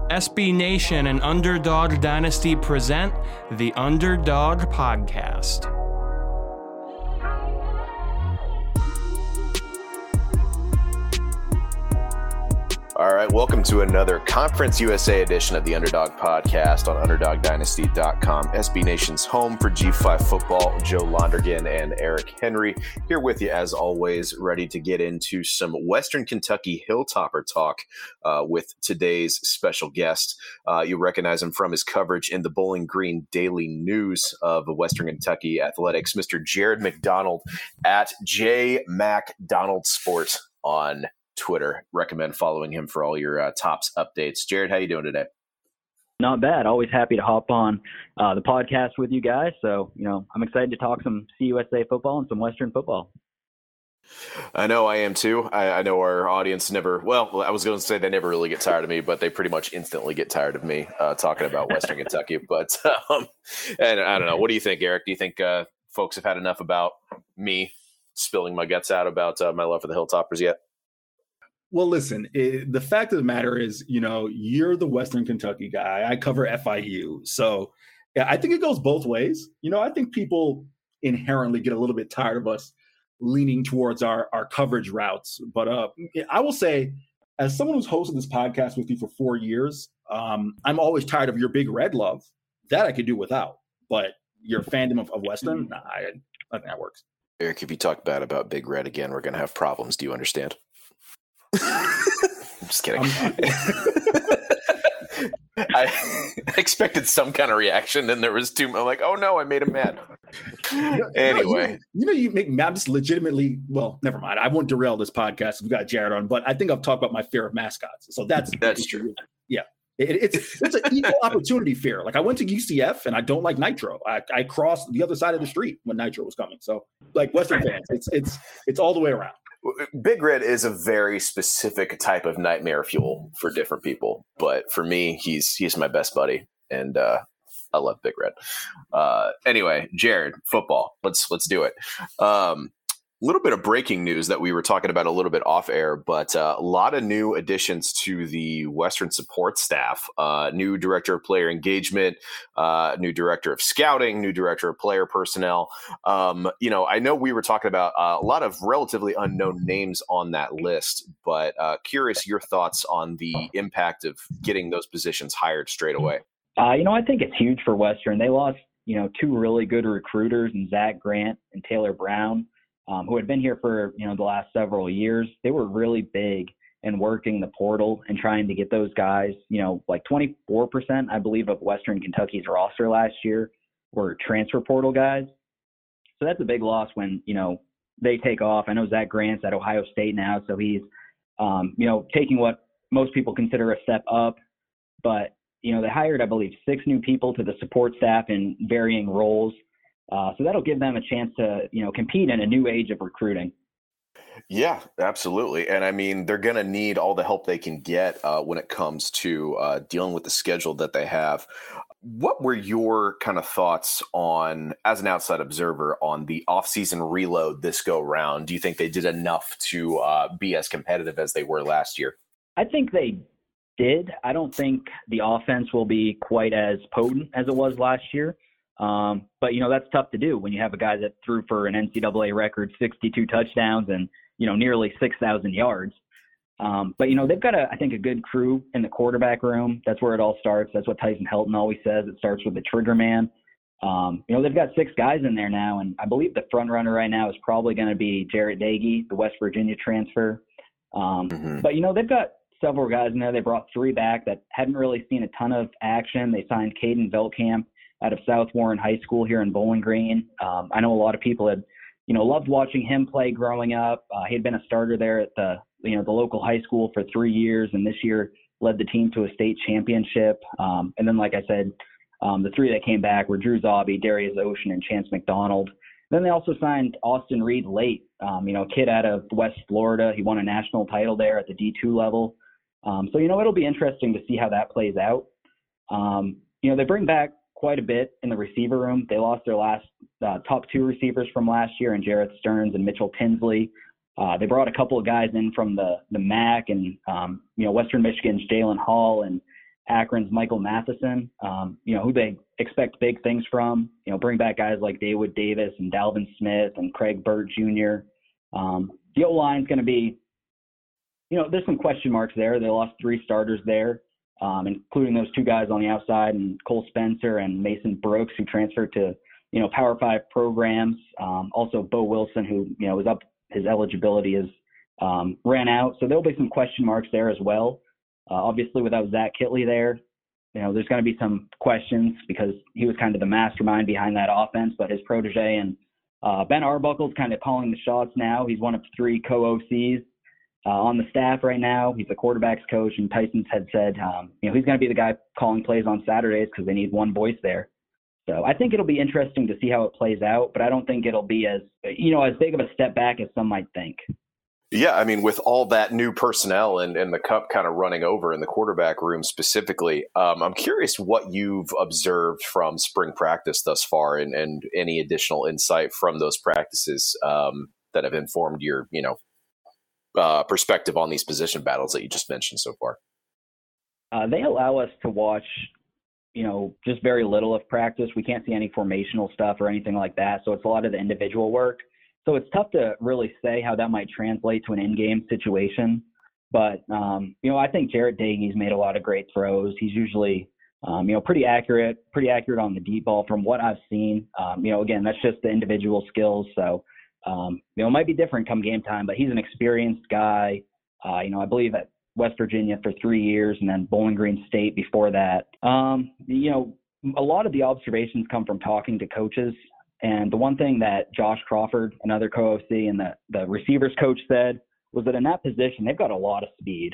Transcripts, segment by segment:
SB Nation and Underdog Dynasty present the Underdog Podcast. All right, welcome to another Conference USA edition of the Underdog Podcast on UnderdogDynasty.com. SB Nation's home for G5 football. Joe Londergan and Eric Henry here with you as always, ready to get into some Western Kentucky Hilltopper talk with today's special guest. You recognize him from his coverage in the Bowling Green Daily News of Western Kentucky athletics, Mr. Jared McDonald at JMacDonaldSport on Twitter. Recommend following him for all your tops updates. Jared, how you doing today? Not bad. Always happy to hop on the podcast with you guys. So, I'm excited to talk some CUSA football and some Western football. I know I am too. I know our audience never, well, I was going to say they never really get tired of me, but they pretty much instantly get tired of me talking about Western Kentucky. But, and I don't know. What do you think, Eric? Do you think folks have had enough about me spilling my guts out about my love for the Hilltoppers yet? Well, listen, the fact of the matter is, you're the Western Kentucky guy. I cover FIU. So yeah, I think it goes both ways. I think people inherently get a little bit tired of us leaning towards our coverage routes. But I will say, as someone who's hosted this podcast with you for 4 years, I'm always tired of your Big Red love. That I could do without. But your fandom of Western, nah, I think that works. Eric, if you talk bad about Big Red again, we're going to have problems. Do you understand? I'm just kidding. I expected some kind of reaction, and there was two. I'm like, oh no, I made him mad. Anyway, you make me. I'm just legitimately. Well, never mind. I won't derail this podcast. We've got Jared on, but I think I've talked about my fear of mascots. So that's true. Yeah, it's an equal opportunity fear. Like I went to UCF, and I don't like Nitro. I crossed the other side of the street when Nitro was coming. So, like Western fans, it's all the way around. Big Red is a very specific type of nightmare fuel for different people, but for me, he's my best buddy, and I love Big Red. Anyway, Jared, football. Let's do it. A little bit of breaking news that we were talking about a little bit off air, but a lot of new additions to the Western support staff. New director of player engagement, new director of scouting, new director of player personnel. I know we were talking about a lot of relatively unknown names on that list, but curious your thoughts on the impact of getting those positions hired straight away. I think it's huge for Western. They lost, two really good recruiters in Zach Grant and Taylor Brown. Who had been here for, the last several years. They were really big in working the portal and trying to get those guys, like 24%, I believe, of Western Kentucky's roster last year were transfer portal guys. So that's a big loss when, they take off. I know Zach Grant's at Ohio State now, so he's, taking what most people consider a step up. But, they hired, I believe, 6 new people to the support staff in varying roles. So that'll give them a chance to, compete in a new age of recruiting. Yeah, absolutely. And I mean, they're going to need all the help they can get when it comes to dealing with the schedule that they have. What were your kind of thoughts on, as an outside observer, on the offseason reload this go round? Do you think they did enough to be as competitive as they were last year? I think they did. I don't think the offense will be quite as potent as it was last year. But, that's tough to do when you have a guy that threw for an NCAA record 62 touchdowns and, nearly 6,000 yards. But, they've got, I think, a good crew in the quarterback room. That's where it all starts. That's what Tyson Helton always says. It starts with the trigger man. They've got 6 guys in there now, and I believe the front runner right now is probably going to be Jarrett Dagey, the West Virginia transfer. But, they've got several guys in there. They brought 3 back that hadn't really seen a ton of action. They signed Caden Veltkamp out of South Warren High School here in Bowling Green. I know a lot of people had, loved watching him play growing up. He had been a starter there at the local high school for 3 years, and this year led the team to a state championship. And then, like I said, the 3 that came back were Drew Zabi, Darius Ocean, and Chance McDonald. Then they also signed Austin Reed late, a kid out of West Florida. He won a national title there at the D2 level. So, it'll be interesting to see how that plays out. They bring back quite a bit in the receiver room. They lost their last top 2 receivers from last year in Jarrett Stearns and Mitchell Tinsley. They brought a couple of guys in from the MAC and, Western Michigan's Jalen Hall and Akron's Michael Matheson, who they expect big things from. Bring back guys like Dawood Davis and Dalvin Smith and Craig Burt Jr. The O-line's going to be, there's some question marks there. They lost 3 starters there, including those 2 guys on the outside, and Cole Spencer and Mason Brooks, who transferred to, Power 5 programs. Also Bo Wilson, who, was up, his eligibility is ran out. So there'll be some question marks there as well. Obviously, without Zach Kittley there, there's going to be some questions because he was kind of the mastermind behind that offense, but his protege and Ben Arbuckle's kind of calling the shots now. He's one of 3 co-OCs on the staff right now. He's the quarterback's coach, and Tyson's had said, he's going to be the guy calling plays on Saturdays because they need one voice there. So I think it'll be interesting to see how it plays out, but I don't think it'll be as big of a step back as some might think. Yeah, I mean, with all that new personnel and the cup kind of running over in the quarterback room specifically, I'm curious what you've observed from spring practice thus far and any additional insight from those practices that have informed your, perspective on these position battles that you just mentioned so far. They allow us to watch, just very little of practice. We can't see any formational stuff or anything like that. So it's a lot of the individual work. So it's tough to really say how that might translate to an in-game situation. But, I think Jarret Doege's made a lot of great throws. He's usually, pretty accurate on the deep ball from what I've seen. Again, that's just the individual skills. So, it might be different come game time, but he's an experienced guy. I believe at West Virginia for 3 years and then Bowling Green State before that. A lot of the observations come from talking to coaches. And the one thing that Josh Crawford, another co-OC, and the receivers coach said was that in that position, they've got a lot of speed.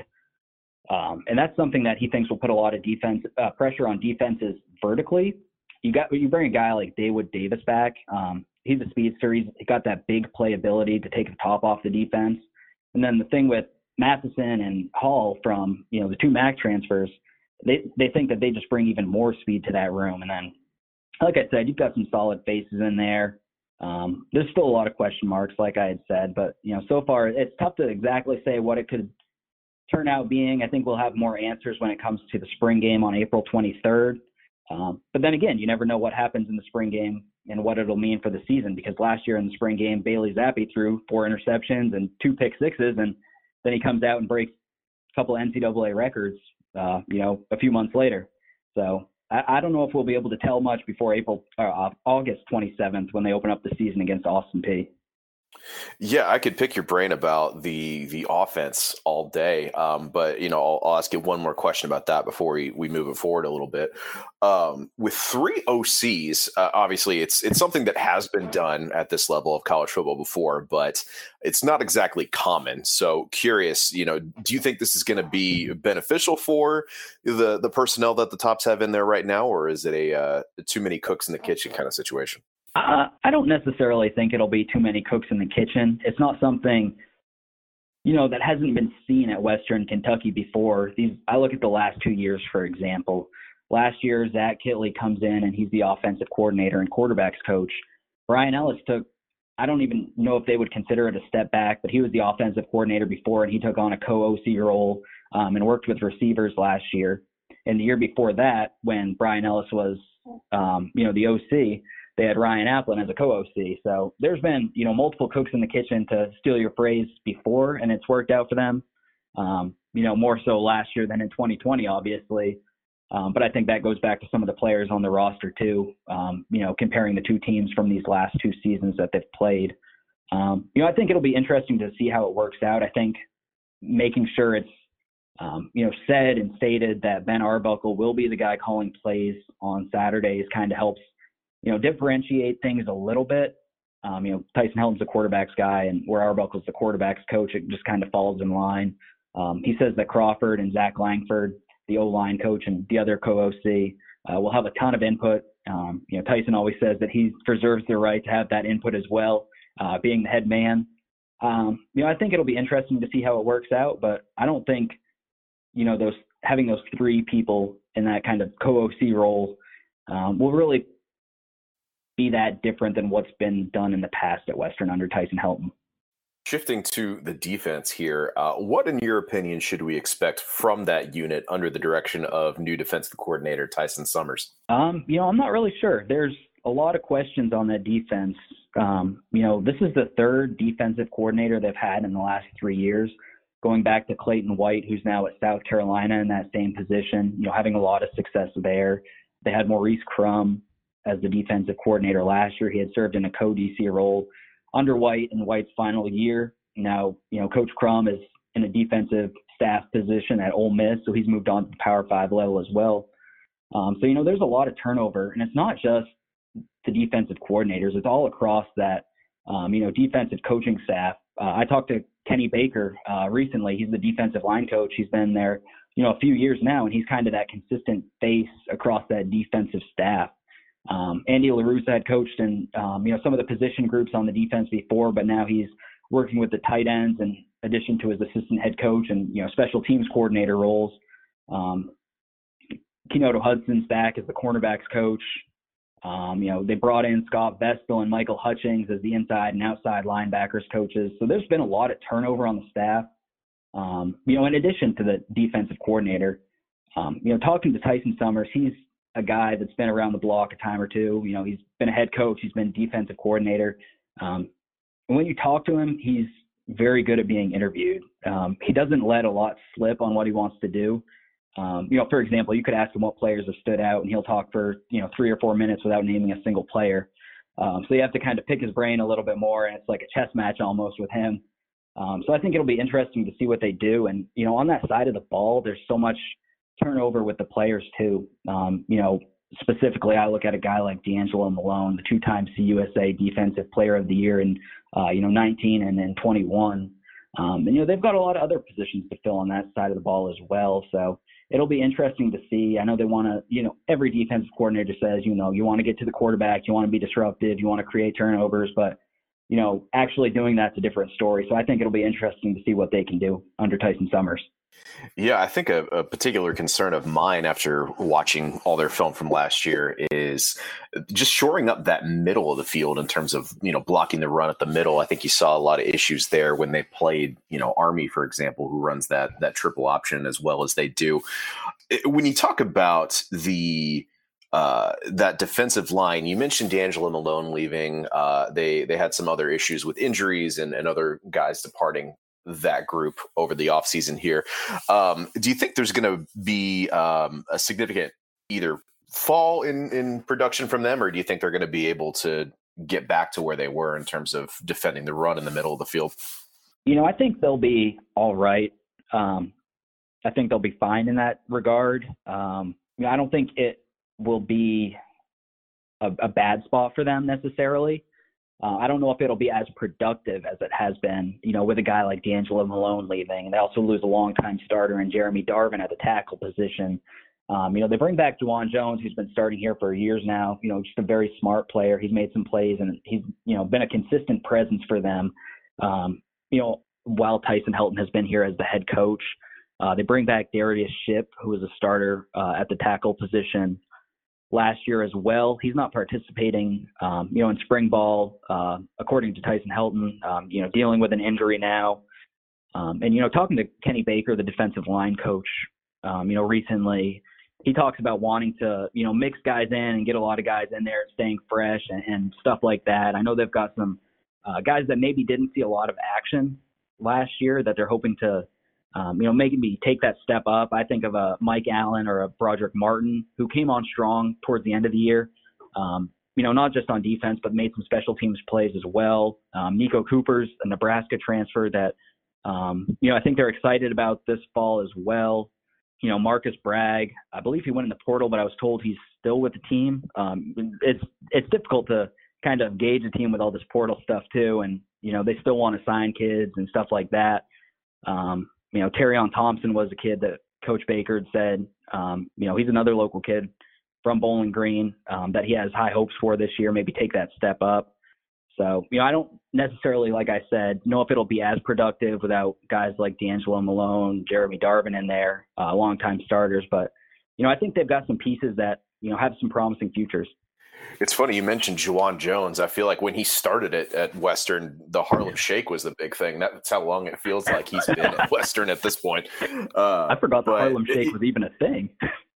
And that's something that he thinks will put a lot of defense pressure on defenses vertically. You bring a guy like Dawood Davis back. He's a speedster. He's got that big playability to take the top off the defense. And then the thing with Matheson and Hall from, the 2 MAC transfers, they think that they just bring even more speed to that room. And then, like I said, you've got some solid faces in there. There's still a lot of question marks, like I had said, but so far it's tough to exactly say what it could turn out being. I think we'll have more answers when it comes to the spring game on April 23rd. But then again, you never know what happens in the spring game and what it'll mean for the season, because last year in the spring game, Bailey Zappi threw 4 interceptions and 2 pick sixes, and then he comes out and breaks a couple of NCAA records, a few months later. So I don't know if we'll be able to tell much before August 27th when they open up the season against Austin Peay. Yeah, I could pick your brain about the offense all day, but I'll ask you one more question about that before we move it forward a little bit. With 3 OCs, obviously it's something that has been done at this level of college football before, but it's not exactly common. So curious, do you think this is going to be beneficial for the personnel that the Tops have in there right now, or is it a too many cooks in the kitchen kind of situation? I don't necessarily think it'll be too many cooks in the kitchen. It's not something, that hasn't been seen at Western Kentucky before. I look at the last 2 years, for example. Last year, Zach Kittley comes in and he's the offensive coordinator and quarterbacks coach. Brian Ellis I don't even know if they would consider it a step back, but he was the offensive coordinator before, and he took on a co-OC role and worked with receivers last year. And the year before that, when Brian Ellis was, the OC, they had Ryan Applin as a co-OC. So there's been, multiple cooks in the kitchen, to steal your phrase, before, and it's worked out for them, more so last year than in 2020, obviously. But I think that goes back to some of the players on the roster too, comparing the 2 teams from these last 2 seasons that they've played. I think it'll be interesting to see how it works out. I think making sure it's, said and stated that Ben Arbuckle will be the guy calling plays on Saturdays kind of helps, differentiate things a little bit. Tyson Helton's the quarterback's guy, and where Arbuckle's the quarterback's coach, it just kind of falls in line. He says that Crawford and Zach Langford, the O-line coach and the other co-OC, will have a ton of input. Tyson always says that he preserves the right to have that input as well, being the head man. I think it'll be interesting to see how it works out, but I don't think, having those 3 people in that kind of co-OC role will really be that different than what's been done in the past at Western under Tyson Helton. Shifting to the defense here, what, in your opinion, should we expect from that unit under the direction of new defensive coordinator Tyson Summers? I'm not really sure. There's a lot of questions on that defense. This is the third defensive coordinator they've had in the last 3 years, going back to Clayton White, who's now at South Carolina in that same position, having a lot of success there. They had Maurice Crum as the defensive coordinator last year. He had served in a co-DC role under White in White's final year. Now, Coach Crum is in a defensive staff position at Ole Miss, so he's moved on to the Power 5 level as well. There's a lot of turnover, and it's not just the defensive coordinators. It's all across that, defensive coaching staff. I talked to Kenny Baker recently. He's the defensive line coach. He's been there, a few years now, and he's kind of that consistent face across that defensive staff. Andy LaRussa had coached in, some of the position groups on the defense before, but now he's working with the tight ends in addition to his assistant head coach and, special teams coordinator roles. Kenoto Hudson's back as the cornerbacks coach. They brought in Scott Vestal and Michael Hutchings as the inside and outside linebackers coaches. So there's been a lot of turnover on the staff. In addition to the defensive coordinator, talking to Tyson Summers, he's a guy that's been around the block a time or two. He's been a head coach. He's been defensive coordinator. And when you talk to him, he's very good at being interviewed. He doesn't let a lot slip on what he wants to do. For example, you could ask him what players have stood out, and he'll talk for, 3 or 4 minutes without naming a single player. So you have to kind of pick his brain a little bit more, and it's like a chess match almost with him. So I think it'll be interesting to see what they do. And, on that side of the ball, there's so much turnover with the players too. Specifically, I look at a guy like D'Angelo Malone, the 2-time CUSA Defensive Player of the Year in, 19 and then 21. They've got a lot of other positions to fill on that side of the ball as well. So it'll be interesting to see. I know they want to, every defensive coordinator says, you want to get to the quarterback, you want to be disruptive, you want to create turnovers, but, actually doing that's a different story. So I think it'll be interesting to see what they can do under Tyson Summers. Yeah, I think a particular concern of mine after watching all their film from last year is just shoring up that middle of the field in terms of, blocking the run at the middle. I think you saw a lot of issues there when they played, Army, for example, who runs that triple option as well as they do. When you talk about that defensive line, you mentioned D'Angelo Malone leaving. They had some other issues with injuries and other guys departing that group over the offseason here. Do you think there's going to be a significant either fall in production from them, or do you think they're going to be able to get back to where they were in terms of defending the run in the middle of the field? I think they'll be all right. I think they'll be fine in that regard. I don't think it will be a bad spot for them necessarily. I don't know if it'll be as productive as it has been, with a guy like D'Angelo Malone leaving. And they also lose a longtime starter in Jeremy Darvin at the tackle position. They bring back Juwan Jones, who's been starting here for years now, just a very smart player. He's made some plays, and he's, been a consistent presence for them, while Tyson Helton has been here as the head coach. They bring back Darius Shipp, who was a starter at the tackle position last year as well. He's not participating, in spring ball, according to Tyson Helton, dealing with an injury now. And talking to Kenny Baker, the defensive line coach, recently, he talks about wanting to, mix guys in and get a lot of guys in there, staying fresh and stuff like that. I know they've got some guys that maybe didn't see a lot of action last year that they're hoping to, maybe take that step up. I think of a Mike Allen or a Broderick Martin who came on strong towards the end of the year, not just on defense, but made some special teams plays as well. Nico Cooper's a Nebraska transfer that, I think they're excited about this fall as well. Marcus Bragg, I believe he went in the portal, but I was told he's still with the team. It's difficult to kind of gauge a team with all this portal stuff too. And, they still want to sign kids and stuff like that. Terrion Thompson was a kid that Coach Baker had said, he's another local kid from Bowling Green that he has high hopes for this year, maybe take that step up. So, I don't necessarily, like I said, know if it'll be as productive without guys like D'Angelo Malone, Jeremy Darvin in there, longtime starters. But, I think they've got some pieces that, have some promising futures. It's funny you mentioned Juwan Jones. I feel like when he started it at Western, the Harlem Shake was the big thing. That's how long it feels like he's been at Western at this point. I forgot the Harlem Shake was even a thing.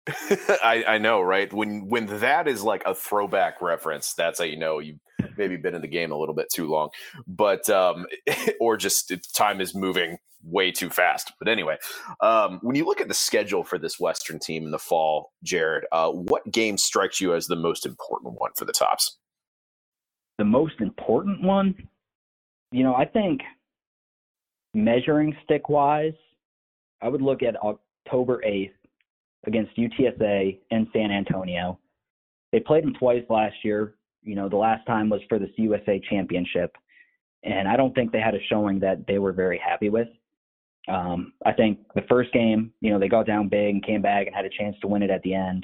I know, right? When that is like a throwback reference, that's how you know you've maybe been in the game a little bit too long. But or just time is moving way too fast. But anyway, when you look at the schedule for this Western team in the fall, Jared, what game strikes you as the most important one for the Tops? The most important one? I think measuring stick-wise, I would look at October 8th against UTSA and San Antonio. They played them twice last year. The last time was for the CUSA championship. And I don't think they had a showing that they were very happy with. I think the first game, they got down big and came back and had a chance to win it at the end.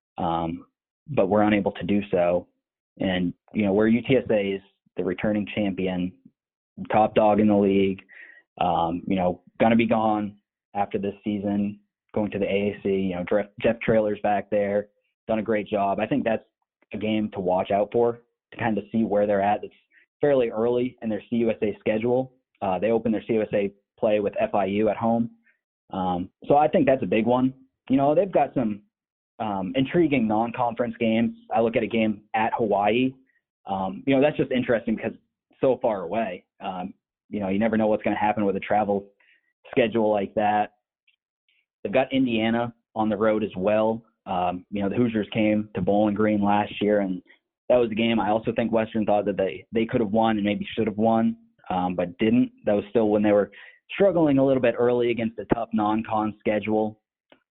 But were unable to do so. And, where UTSA is the returning champion, top dog in the league, going to be gone after this season, going to the AAC, Jeff Traylor's back there, done a great job. I think that's a game to watch out for, to kind of see where they're at. It's fairly early in their CUSA schedule. They open their CUSA play with FIU at home. So I think that's a big one. They've got some intriguing non-conference games. I look at a game at Hawaii. That's just interesting because it's so far away. You never know what's going to happen with a travel schedule like that. They've got Indiana on the road as well. The Hoosiers came to Bowling Green last year, and that was a game I also think Western thought that they could have won and maybe should have won, but didn't. That was still when they were struggling a little bit early against a tough non-con schedule.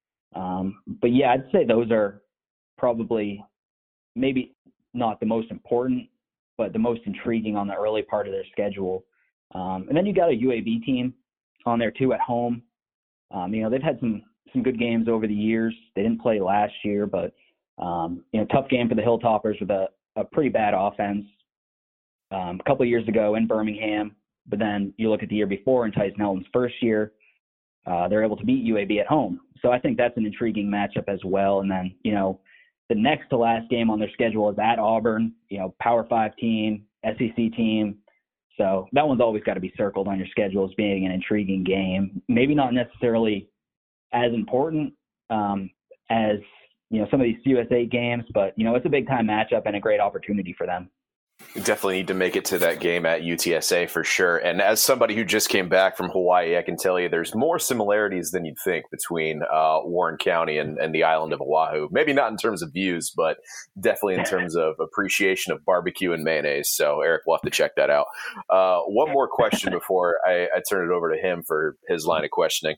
But yeah, I'd say those are probably maybe not the most important, but the most intriguing on the early part of their schedule. And then you got a UAB team on there too at home. They've had some good games over the years. They didn't play last year, but tough game for the Hilltoppers with a pretty bad offense a couple of years ago in Birmingham. But then you look at the year before in Tyson Helton's first year, they're able to beat UAB at home. So I think that's an intriguing matchup as well. And then, the next to last game on their schedule is at Auburn, Power 5 team, SEC team. So that one's always got to be circled on your schedule as being an intriguing game. Maybe not necessarily as important as, some of these USA games, but, it's a big-time matchup and a great opportunity for them. Definitely need to make it to that game at UTSA for sure. And as somebody who just came back from Hawaii, I can tell you there's more similarities than you'd think between Warren County and the island of Oahu. Maybe not in terms of views, but definitely in terms of appreciation of barbecue and mayonnaise. So Eric, we'll have to check that out. One more question before I turn it over to him for his line of questioning.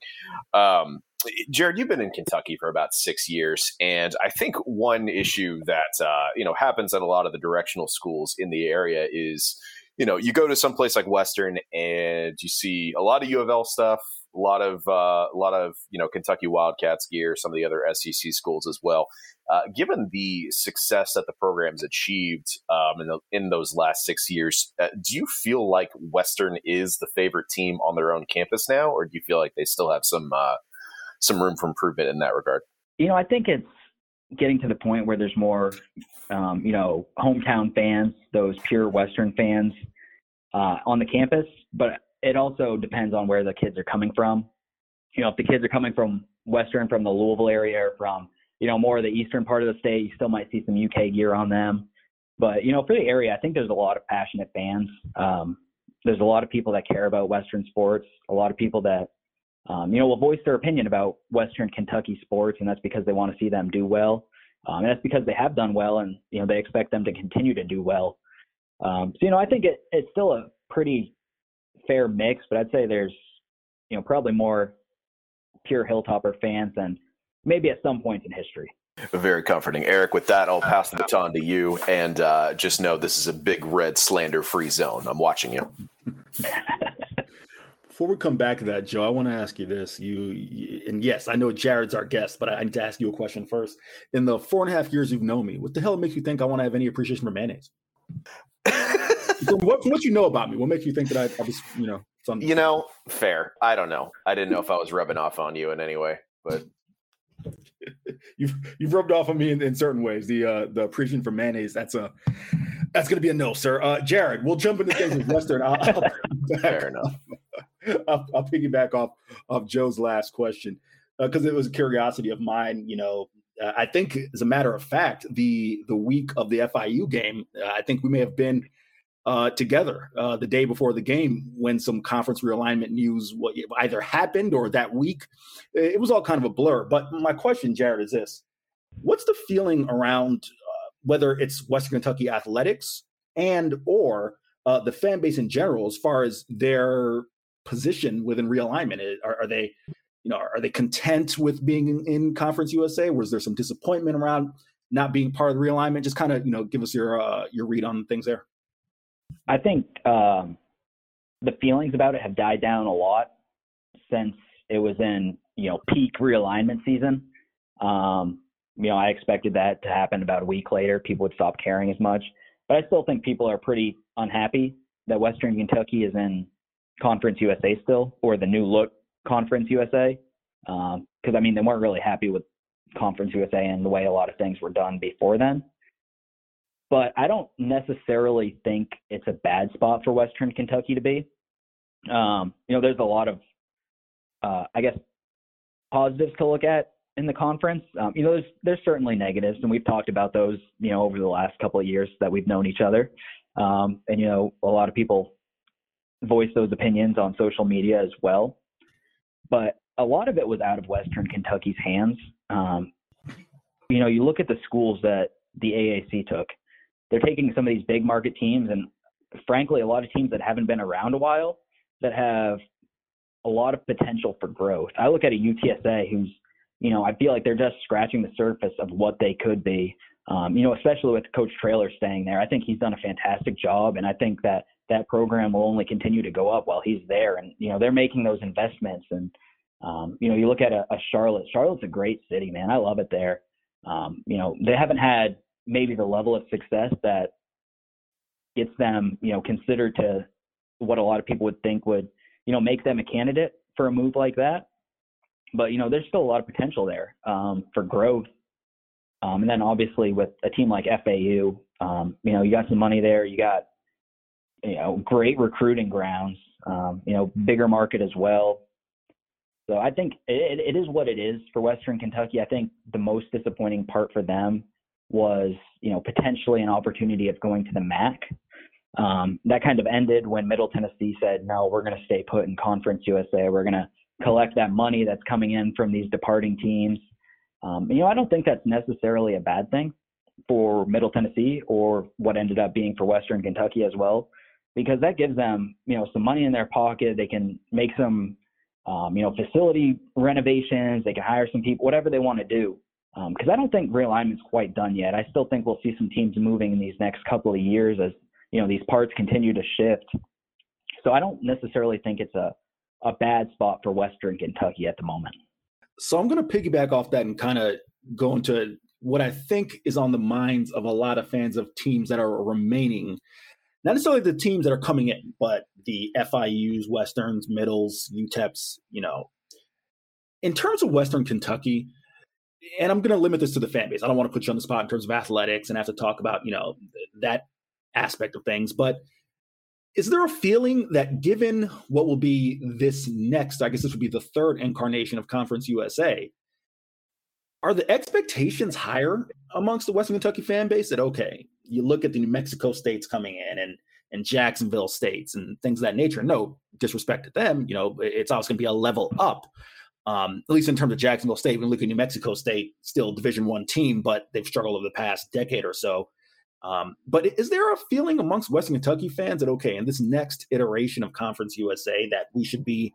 Jared, you've been in Kentucky for about 6 years, and I think one issue that happens at a lot of the directional schools in the area is, you go to some place like Western and you see a lot of U of L stuff, a lot of Kentucky Wildcats gear, some of the other SEC schools as well. Given the success that the program's achieved in those last 6 years, do you feel like Western is the favorite team on their own campus now, or do you feel like they still have some room for improvement in that regard? I think it's getting to the point where there's more, hometown fans, those pure Western fans on the campus, but it also depends on where the kids are coming from. If the kids are coming from Western, from the Louisville area, or from, more of the eastern part of the state, you still might see some UK gear on them. But, for the area, I think there's a lot of passionate fans. There's a lot of people that care about Western sports, a lot of people that will voice their opinion about Western Kentucky sports, and that's because they want to see them do well. And that's because they have done well, and, they expect them to continue to do well. I think it's still a pretty fair mix, but I'd say there's, probably more pure Hilltopper fans than maybe at some point in history. Very comforting. Eric, with that, I'll pass the baton to you, and just know this is a big red slander-free zone. I'm watching you. Before we come back to that, Joe, I want to ask you this. And yes, I know Jared's our guest, but I need to ask you a question first. In the 4.5 years you've known me, what the hell makes you think I want to have any appreciation for mayonnaise? From what you know about me, what makes you think that I was, fair. I don't know. I didn't know if I was rubbing off on you in any way, but you've rubbed off on me in certain ways. The appreciation for mayonnaise, that's going to be a no, sir. Jared, we'll jump into things with Western. Fair enough. I'll piggyback off Joe's last question because it was a curiosity of mine. I think, as a matter of fact, the week of the FIU game, I think we may have been together the day before the game when some conference realignment news either happened or that week. It was all kind of a blur. But my question, Jared, is this. What's the feeling around whether it's Western Kentucky athletics and or the fan base in general as far as their position within realignment? Are they content with being in Conference USA? Was there some disappointment around not being part of the realignment? Just kind of, give us your read on things there. I think the feelings about it have died down a lot since it was in, peak realignment season. I expected that to happen about a week later. People would stop caring as much. But I still think people are pretty unhappy that Western Kentucky is in Conference USA still, or the new look Conference USA. Because, they weren't really happy with Conference USA and the way a lot of things were done before then. But I don't necessarily think it's a bad spot for Western Kentucky to be. There's a lot of, positives to look at in the conference. There's certainly negatives, and we've talked about those, over the last couple of years that we've known each other. A lot of people voice those opinions on social media as well. But a lot of it was out of Western Kentucky's hands. You look at the schools that the AAC took. They're taking some of these big market teams and, frankly, a lot of teams that haven't been around a while that have a lot of potential for growth. I look at a UTSA who's, I feel like they're just scratching the surface of what they could be, especially with Coach Traylor staying there. I think he's done a fantastic job, and I think that program will only continue to go up while he's there. And, they're making those investments. And, you look at a Charlotte. Charlotte's a great city, man. I love it there. They haven't had maybe the level of success that gets them, considered to what a lot of people would think would, make them a candidate for a move like that. But, there's still a lot of potential there for growth. And then obviously with a team like FAU, you got some money there. You got, great recruiting grounds, bigger market as well. So I think it is what it is for Western Kentucky. I think the most disappointing part for them was, potentially an opportunity of going to the MAC. That kind of ended when Middle Tennessee said, no, we're going to stay put in Conference USA. We're going to collect that money that's coming in from these departing teams. I don't think that's necessarily a bad thing for Middle Tennessee or what ended up being for Western Kentucky as well, because that gives them, some money in their pocket. They can make some, facility renovations. They can hire some people, whatever they want to do. Because I don't think realignment's quite done yet. I still think we'll see some teams moving in these next couple of years as, these parts continue to shift. So I don't necessarily think it's a bad spot for Western Kentucky at the moment. So I'm going to piggyback off that and kind of go into what I think is on the minds of a lot of fans of teams that are remaining. Not necessarily the teams that are coming in, but the FIUs, Westerns, Middles, UTEPs, In terms of Western Kentucky, and I'm going to limit this to the fan base. I don't want to put you on the spot in terms of athletics and have to talk about, that aspect of things. But is there a feeling that given what will be this next, I guess this would be the third incarnation of Conference USA, are the expectations higher amongst the Western Kentucky fan base that, okay, you look at the New Mexico states coming in and Jacksonville states and things of that nature. No disrespect to them, it's always going to be a level up. At least in terms of Jacksonville State, when we look at New Mexico State, still Division I team, but they've struggled over the past decade or so. But is there a feeling amongst Western Kentucky fans that, okay, in this next iteration of Conference USA that we should be,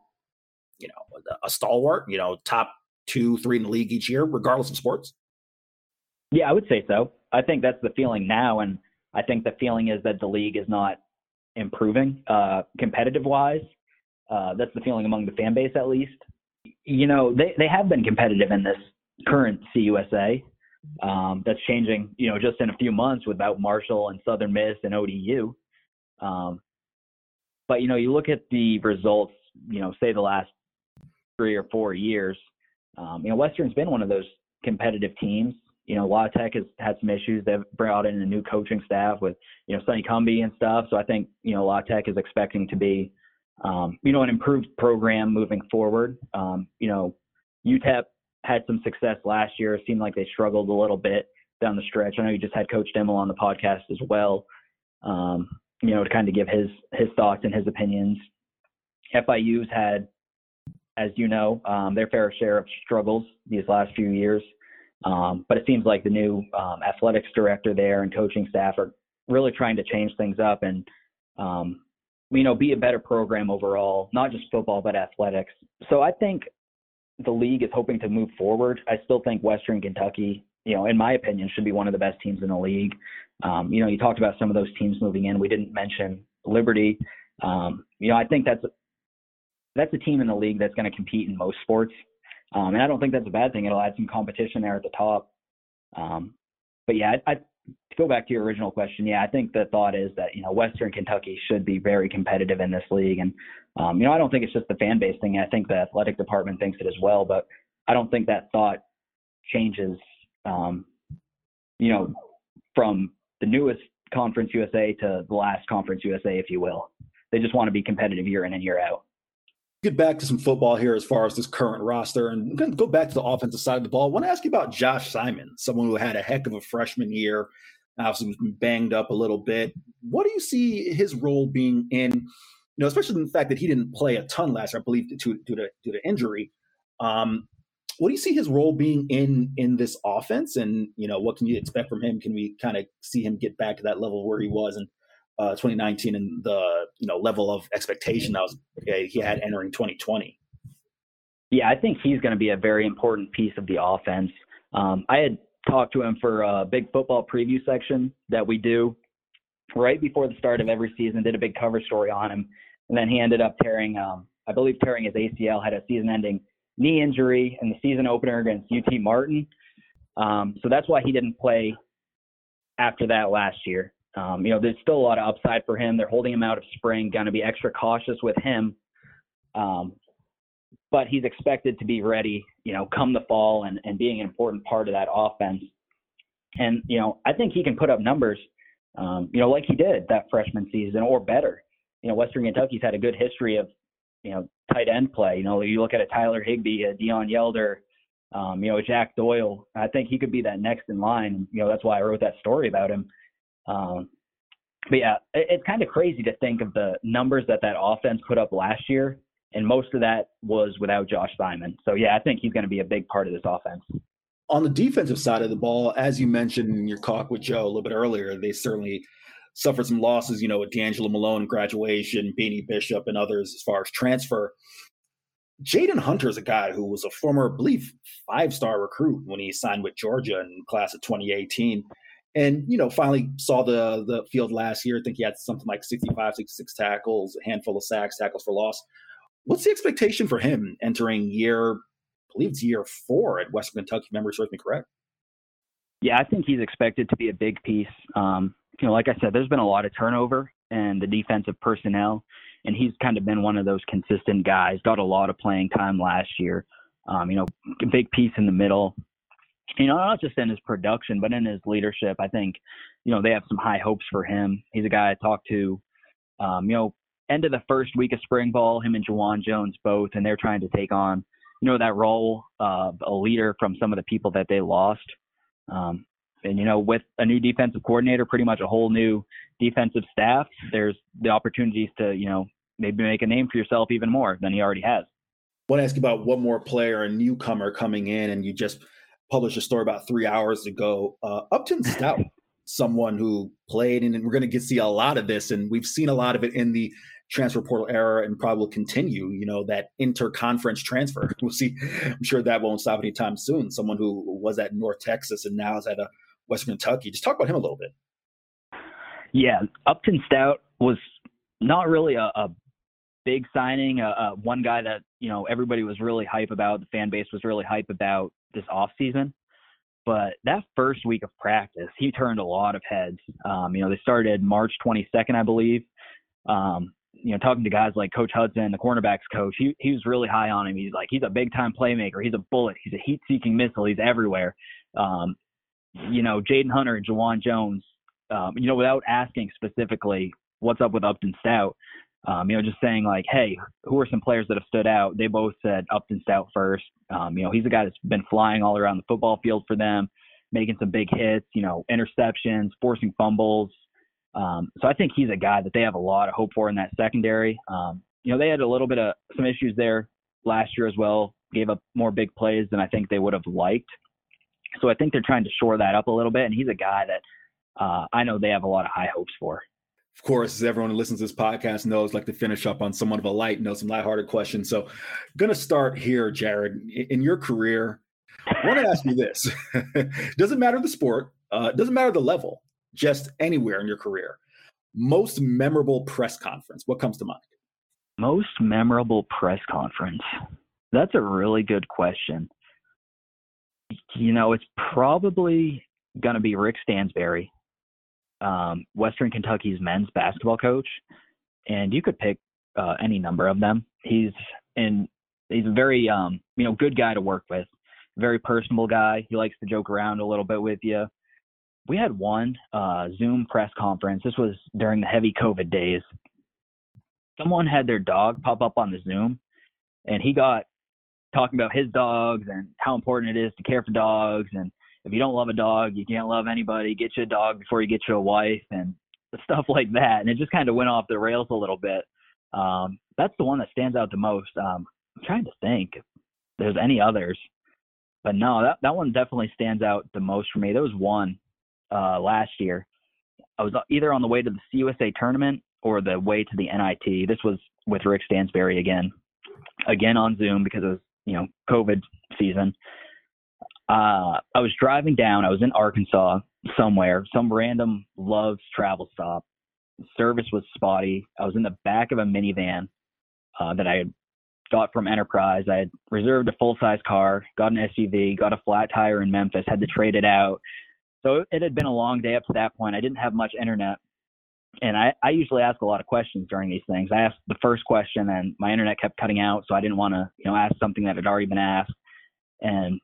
a stalwart, top 2-3 in the league each year, regardless of sports? Yeah, I would say so. I think that's the feeling now. And I think the feeling is that the league is not improving competitive-wise. That's the feeling among the fan base, at least. They have been competitive in this current CUSA. That's changing, just in a few months without Marshall and Southern Miss and ODU. But, you look at the results, say the last 3 or 4 years, Western's been one of those competitive teams. You know, La Tech has had some issues. They've brought in a new coaching staff with, you know, Sonny Cumbie and stuff. So I think, you know, La Tech is expecting to be, you know, an improved program moving forward. You know, UTEP had some success last year. It seemed like they struggled a little bit down the stretch. I know you just had Coach Dimmel on the podcast as well, you know, to kind of give his thoughts and his opinions. FIU's had, as you know, their fair share of struggles these last few years. But it seems like the new athletics director there and coaching staff are really trying to change things up and, you know, be a better program overall, not just football, but athletics. So I think the league is hoping to move forward. I still think Western Kentucky, you know, in my opinion, should be one of the best teams in the league. You know, you talked about some of those teams moving in. We didn't mention Liberty. You know, I think that's a team in the league that's going to compete in most sports. And I don't think that's a bad thing. It'll add some competition there at the top. But yeah, to go back to your original question, yeah, I think the thought is that, you know, Western Kentucky should be very competitive in this league. And, you know, I don't think it's just the fan base thing. I think the athletic department thinks it as well, but I don't think that thought changes, you know, from the newest Conference USA to the last Conference USA, if you will. They just want to be competitive year in and year out. Get back to some football here as far as this current roster and go back to the offensive side of the ball. I want to ask you about Josh Simon, someone who had a heck of a freshman year, obviously was banged up a little bit. What do you see his role being in, you know, especially in the fact that he didn't play a ton last year, I believe, due to injury. What do you see his role being in this offense? And, you know, what can you expect from him? Can we kind of see him get back to that level where he was in 2019 and the, you know, level of expectation that he had entering 2020? Yeah, I think he's going to be a very important piece of the offense. I had talked to him for a big football preview section that we do right before the start of every season, did a big cover story on him. And then he ended up tearing his ACL, had a season-ending knee injury in the season opener against UT Martin. So that's why he didn't play after that last year. You know, there's still a lot of upside for him. They're holding him out of spring, going to be extra cautious with him. But he's expected to be ready, you know, come the fall and being an important part of that offense. And, you know, I think he can put up numbers, you know, like he did that freshman season or better. You know, Western Kentucky's had a good history of, you know, tight end play. You know, you look at a Tyler Higbee, a Dion Yelder, you know, a Jack Doyle. I think he could be that next in line. You know, that's why I wrote that story about him. But yeah, it's kind of crazy to think of the numbers that offense put up last year, and most of that was without Josh Simon. So yeah, I think he's going to be a big part of this offense. On the defensive side of the ball, as you mentioned in your talk with Joe a little bit earlier, they certainly suffered some losses, you know, with D'Angelo Malone graduation, Beanie Bishop, and others as far as transfer. Jaden Hunter is a guy who was a former, I believe, 5-star recruit when he signed with Georgia in class of 2018. And, you know, finally saw the field last year. I think he had something like 65, 66 tackles, a handful of sacks, tackles for loss. What's the expectation for him entering year 4 at Western Kentucky? Memory serves me correct. Yeah, I think he's expected to be a big piece. You know, like I said, there's been a lot of turnover in the defensive personnel, and he's kind of been one of those consistent guys, got a lot of playing time last year. You know, a big piece in the middle. You know, not just in his production, but in his leadership. I think, you know, they have some high hopes for him. He's a guy I talked to, you know, end of the first week of spring ball, him and Juwan Jones both, and they're trying to take on, you know, that role of a leader from some of the people that they lost. And, you know, with a new defensive coordinator, pretty much a whole new defensive staff, there's the opportunities to, you know, maybe make a name for yourself even more than he already has. I want to ask you about one more player, a newcomer coming in, and you just published a story about 3 hours ago. Upton Stout, someone who played, and we're going to see a lot of this, and we've seen a lot of it in the transfer portal era and probably will continue, you know, that inter-conference transfer. We'll see. I'm sure that won't stop anytime soon. Someone who was at North Texas and now is at Western Kentucky. Just talk about him a little bit. Yeah, Upton Stout was not really a big signing, one guy that, you know, everybody was really hype about, the fan base was really hype about this offseason. But that first week of practice, he turned a lot of heads. You know, they started March 22nd, I believe. talking to guys like Coach Hudson, the cornerbacks coach, he was really high on him. He's like, he's a big time playmaker. He's a bullet. He's a heat seeking missile. He's everywhere. Jaden Hunter and Jawan Jones, without asking specifically what's up with Upton Stout, just saying like, hey, who are some players that have stood out? They both said Upton Stout first. He's a guy that's been flying all around the football field for them, making some big hits, interceptions, forcing fumbles. So I think he's a guy that they have a lot of hope for in that secondary. They had a little bit of some issues there last year as well, gave up more big plays than I think they would have liked. So I think they're trying to shore that up a little bit. And he's a guy that I know they have a lot of high hopes for. Of course, as everyone who listens to this podcast knows, like to finish up on somewhat of a some lighthearted questions. So going to start here, Jared. In your career, I want to ask you this. Doesn't matter the sport, doesn't matter the level, just anywhere in your career. Most memorable press conference, what comes to mind? Most memorable press conference? That's a really good question. It's probably going to be Rick Stansberry, Western Kentucky's men's basketball coach. And you could pick any number of them. He's a very, good guy to work with. Very personable guy. He likes to joke around a little bit with you. We had one Zoom press conference. This was during the heavy COVID days. Someone had their dog pop up on the Zoom, and he got talking about his dogs and how important it is to care for dogs. And if you don't love a dog, you can't love anybody. Get you a dog before you get you a wife and stuff like that. And it just kind of went off the rails a little bit. That's the one that stands out the most. I'm trying to think if there's any others. But no, that one definitely stands out the most for me. There was one last year. I was either on the way to the CUSA tournament or the way to the NIT. This was with Rick Stansberry again on Zoom because it was, COVID season. I was driving down. I was in Arkansas somewhere, some random Love's travel stop. Service was spotty. I was in the back of a minivan that I had got from Enterprise. I had reserved a full-size car, got an SUV, got a flat tire in Memphis, had to trade it out. So it had been a long day up to that point. I didn't have much internet. And I usually ask a lot of questions during these things. I asked the first question and my internet kept cutting out, so I didn't want to, ask something that had already been asked. And,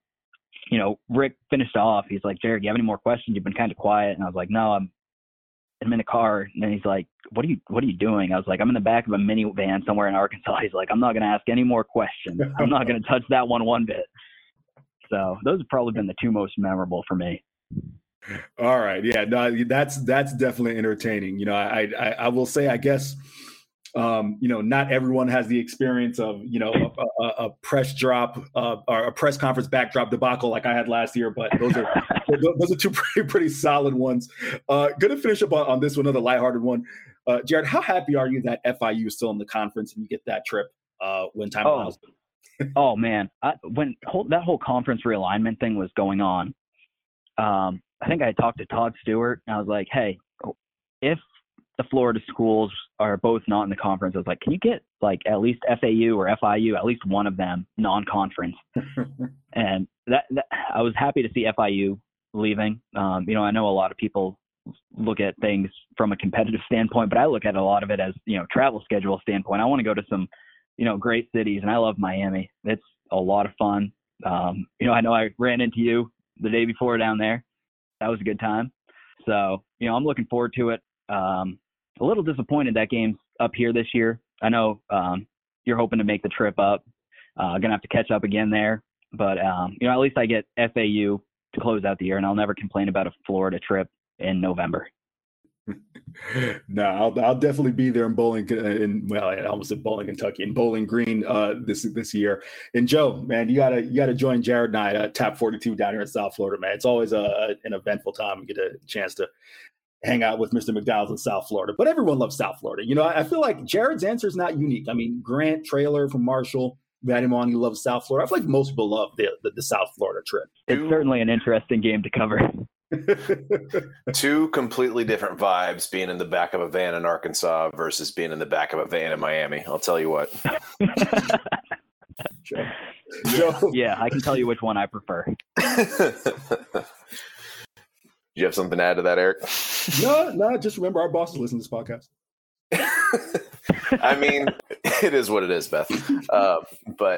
Rick finished off. He's like, Jared, do you have any more questions? You've been kind of quiet. And I was like, no, I'm in the car. And then he's like, what are you doing? I was like, I'm in the back of a minivan somewhere in Arkansas. He's like, I'm not going to ask any more questions. I'm not going to touch that one bit. So those have probably been the two most memorable for me. All right. Yeah, no, that's definitely entertaining. I will say, I guess, not everyone has the experience of, a press drop or a press conference backdrop debacle like I had last year, but those are two pretty solid ones. Going to finish up on this one, another lighthearted one. Jared, how happy are you that FIU is still in the conference and you get that trip when time allows? Oh man. When that whole conference realignment thing was going on, I think I talked to Todd Stewart and I was like, hey, if the Florida schools are both not in the conference, I was like, can you get like at least FAU or FIU, at least one of them non-conference? And that I was happy to see FIU leaving. I know a lot of people look at things from a competitive standpoint, but I look at a lot of it as, travel schedule standpoint. I want to go to some, great cities, and I love Miami. It's a lot of fun. I know I ran into you the day before down there. That was a good time. So, I'm looking forward to it. A little disappointed that game's up here this year. I know you're hoping to make the trip up. Gonna have to catch up again there. But, at least I get FAU to close out the year, and I'll never complain about a Florida trip in November. No, I'll definitely be there in I almost said Bowling, Kentucky, in Bowling Green this year. And Joe, man, you gotta join Jared and I at Tap 42 down here in South Florida, man. It's always an eventful time. We get a chance to hang out with Mr. McDowell's in South Florida, but everyone loves South Florida. I feel like Jared's answer is not unique. I mean, Grant Traylor from Marshall, we had him on. He loves South Florida. I feel like most people love the South Florida trip. It's certainly an interesting game to cover. Two completely different vibes being in the back of a van in Arkansas versus being in the back of a van in Miami. I'll tell you what. Joe. Yeah, I can tell you which one I prefer. Do you have something to add to that, Eric? No, just remember our bosses listen to this podcast. I mean, it is what it is, Beth. But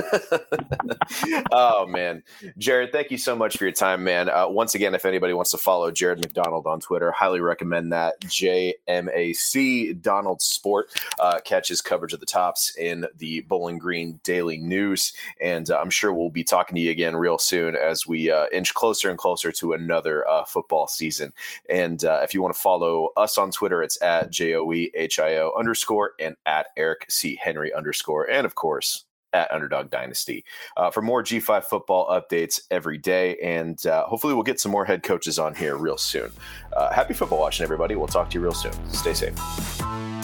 oh man, Jared, thank you so much for your time, man. Once again, if anybody wants to follow Jared McDonald on Twitter, highly recommend that. JMAC Donald Sport catches coverage of the tops in the Bowling Green Daily News, and I'm sure we'll be talking to you again real soon as we inch closer and closer to another football season. And if you want to follow us on Twitter, it's at JOEHIO_ and at Eric C. Henry _ and of course at Underdog Dynasty for more G5 football updates every day. And hopefully we'll get some more head coaches on here real soon. Happy football watching, everybody. We'll talk to you real soon. Stay safe.